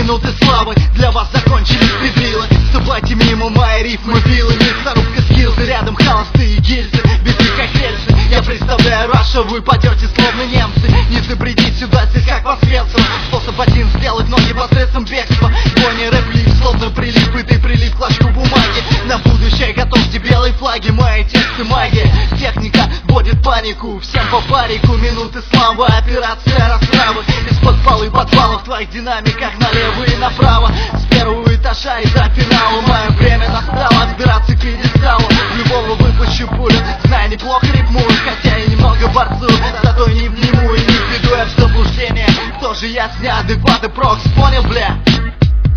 минуты славы для вас закончились предрилы. Ступайте мимо мои рифмы вилы, мясорубка скилзы, рядом холостые гильзы, биты как рельсы. Я представляю Раша, вы падете словно немцы. Не забредить сюда, здесь как Восвенцево. Способ один сделать ноги посредством бегства. Гони рэп-лиф, словно прилип, и ты прилип клочку бумаги. На будущее готовьте белые флаги, мои тексты магия. Техника вводит панику, всем по парику. Минуты славы, операция расправы. Из-под полы подвалов в твоих динамиках налево и направо. С первого этажа и до финала мое время настало. Отбираться к пьедесталу, в любого выпущу пулю. Знаю, неплохо рифмую, хотя и немного борцую. Зато не вниму и не введу я в заблуждение. Кто же я с неадекватным